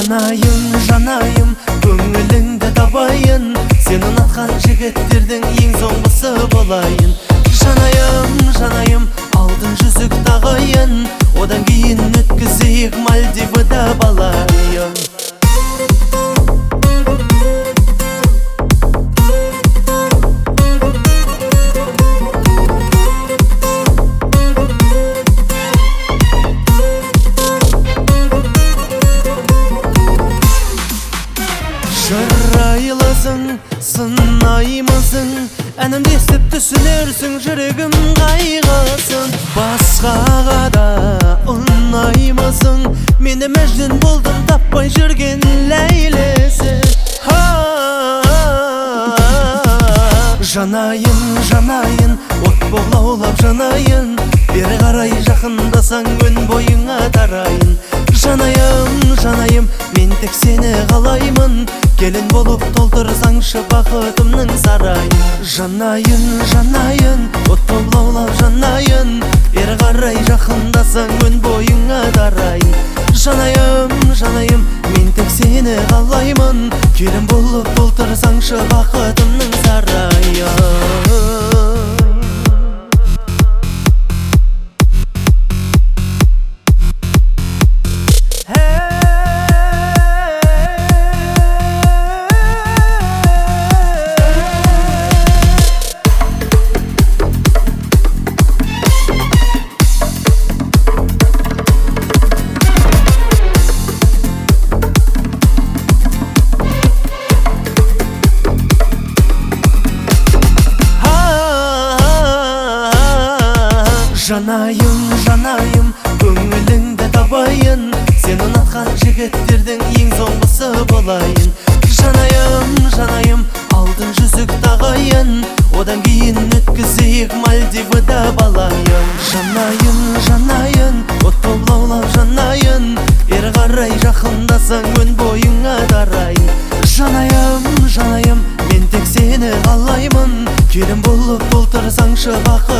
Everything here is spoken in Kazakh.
Жанайын, жанайым, көңіліңді табайын, сен ұнатқан жігіттердің ең соңғысы болайын. Жанайым, жанайым, алтын жүзік тағайын, одан кейін өткізейік Мальдивыда балайын. Жырайлысың, сынаймысың, әнімді естіп түсінерсің, жүрегім қайғысын. Басқаға да ұнаймысың, мені мәжнүн болдым таппай жүрген ләйлісі. Жанайын, жанайын, от бол лаулап жанайын, бері қарай жақындасаң өн бойыңа тарайын. Жанайым, жанайым, мен тек сені қалаймын, келін болып толтырсаңшы бақытымның сарайын. Жанайын, жанайын, от бол лаулап жанайын, бері қарай жақындасаң өн бойыңа тарайын. Жанайым, жанайым, мен тек сені қалаймын, келін болып толтырсаңшы бақытымның сарайын. Жанайым, жанайым, көңіліңді табайын, сен ұнатқан жігіттердің ең соңғысы болайын. Жанайым, жанайым, алтын жүзік тағайын, одан кейін өткізейік Мальдивыда балайын. Жанайын, жанайын, от болып лаулап жанайын, бері қарай жақындасаң өн бойыңа тарайын. Жанайым, жанайым, мен тек сені қалаймын, келін болып толтырсаңшы бақыт